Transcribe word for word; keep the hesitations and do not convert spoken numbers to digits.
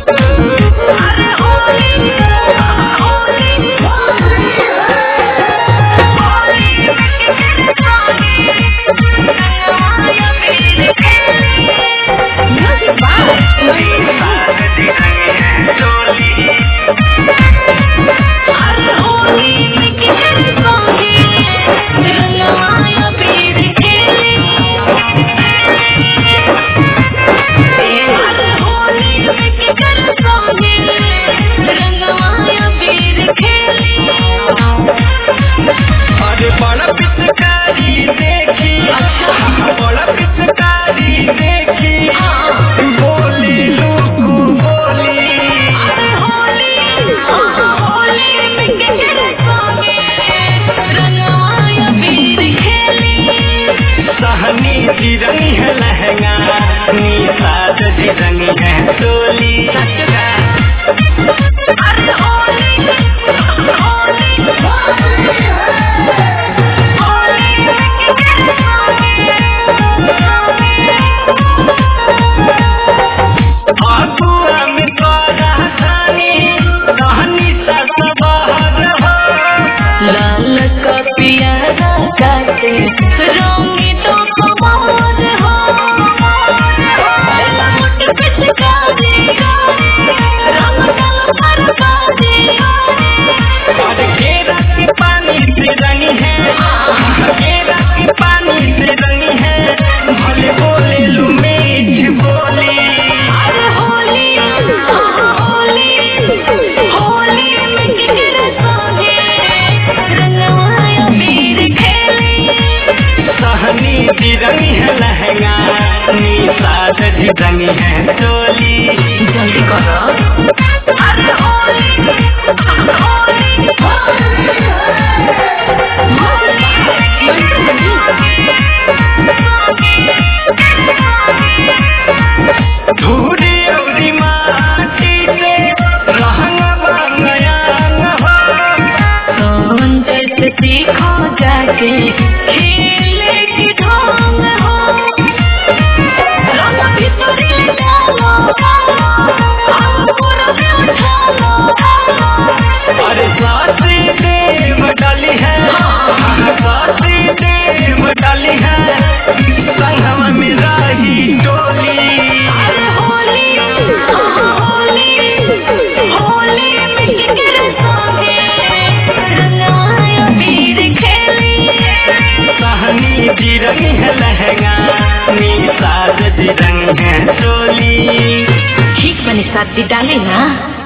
रंगी है लहंगा निषाद जी रंगी है चोली लाल का पियारा काटे रंगी तो कमाल हो मुठ पिचका देगा रंग डाल भरका देगा और घेरा के पानी से रंगी है घेरा के पानी से रंगी है भले बोले लो मीठ बोली अरे होली होली होली में किधर सोगे रंगवाया वीर खेली सहनी जी रंगी है लहंगा निषाद जी रंगी है चोली जल्दी करो अरे होली धूरी अवधि माटी से रहंग बंगयान हो सौंदर्य से सीखो जाके खेले की ढोंग हो रंग भीतरी डालो पूरा में उठालो अरे साथी देव डाली है साथी देव डाली है संगम में राही टोली अरे होली होली होली में किधर सोगे रंगवाया वीर खेली सहनी जी रंगी है लहंगा निषाद जी रंगी है चोली ठीक बने साथी डाले ना।